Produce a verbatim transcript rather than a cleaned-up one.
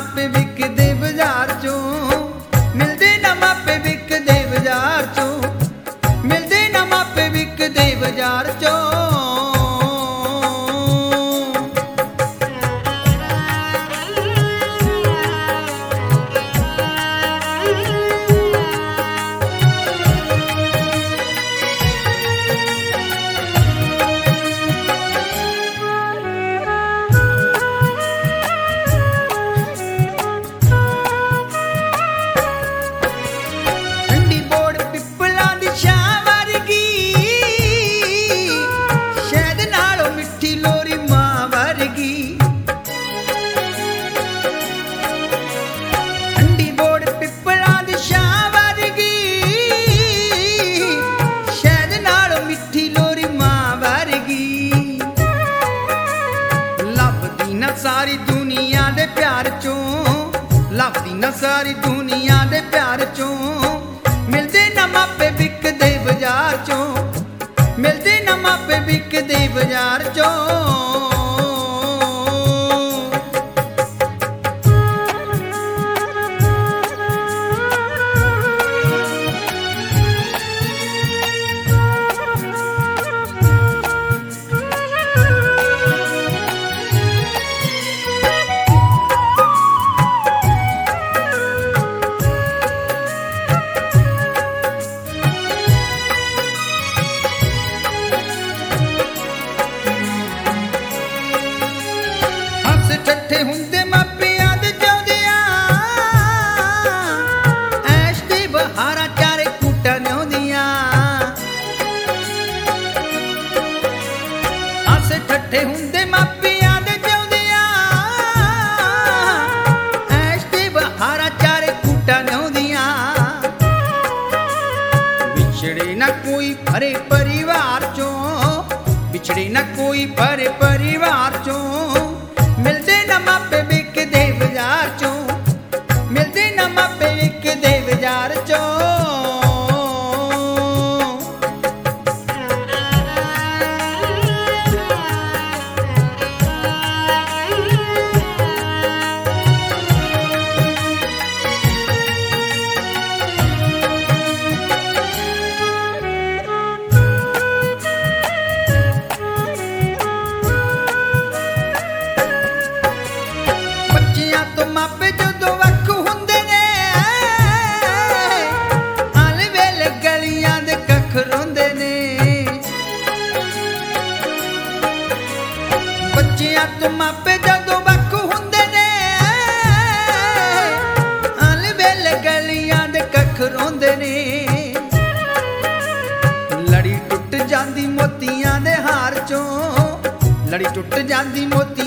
ਮਾਪੇ ਵਿਕਦੇ ਬਾਜ਼ਾਰ ਚੋਂ, ਮਿਲਦੇ ਨਾ ਮਾਪੇ ਵਿਕਦੇ ਬਾਜ਼ਾਰ ਚੋਂ, ਮਿਲਦੇ ਨਾ ਮਾਪੇ ਵਿਕਦੇ ਬਾਜ਼ਾਰ ਚੋਂ। ਸਾਰੀ ਦੁਨੀਆ ਦੇ ਪਿਆਰ ਚੋਂ, ਲੱਭਦੀ ਨਾ ਸਾਰੀ ਦੁਨੀਆ ਦੇ ਪਿਆਰ ਚੋਂ, ਮਿਲਦੇ ਨਾ ਮਾਪੇ ਵਿਕਦੇ ਬਾਜ਼ਾਰ ਚੋਂ, ਮਿਲਦੇ ਨਾ ਮਾਪੇ ਵਿਕਦੇ ਬਾਜ਼ਾਰ ਚੋਂ। ਠੱਠੇ ਹੁੰਦੇ ਮਾਪਿਆਂ ਦੇ ਚਾਹੁੰਦਿਆਂ, ਐਸ਼ ਦੀ ਬਹਾਰਾਂ ਚਾਰੇ ਕੂਟਾਂ ਨਿਉਂਦੀਆਂ। ਹਾਸੇ ਠੱਠੇ ਹੁੰਦੇ ਮਾਪਿਆਂ ਦੇ ਚਾਹੁੰਦਿਆਂ, ਐਸ਼ ਦੀ ਬਹਾਰਾਂ ਚਾਰੇ ਕੂਟਾਂ ਨਿਉਂਦੀਆਂ। ਵਿਛੜੇ ਨਾ ਕੋਈ ਭਰੇ ਪਰਿਵਾਰ ਚੋਂ, ਵਿਛੜੇ ਨਾ ਕੋਈ ਭਰੇ ਪਰਿਵਾਰ ਚੋਂ, ਮਿਲਦੇ ਨਾ ਮਾਪੇ ਵਿਕਦੇ ਬਾਜ਼ਾਰ ਚੋਂ, ਮਿਲਦੇ ਨਾ ਮਾਪੇ ਵਿਕਦੇ ਬਾਜ਼ਾਰ ਚੋਂ। ਮਾਪੇ ਜਦੋਂ ਵੱਖ ਹੁੰਦੇ ਨੇ, ਆਲੇ ਵੇਲੇ ਗਲੀਆਂ ਦੇ ਕੱਖ ਰੋਂਦੇ ਨੇ। ਬੱਚਿਆਂ ਤੋਂ ਮਾਪੇ ਜਦੋਂ ਵੱਖ ਹੁੰਦੇ ਨੇ, ਆਲੇ ਵੇਲੇ ਗਲੀਆਂ ਦੇ ਕੱਖ ਰੋਂਦੇ ਨੇ। ਲੜੀ ਟੁੱਟ ਜਾਂਦੀ ਮੋਤੀਆਂ ਦੇ ਹਾਰ ਚੋਂ, ਲੜੀ ਟੁੱਟ ਜਾਂਦੀ ਮੋਤੀ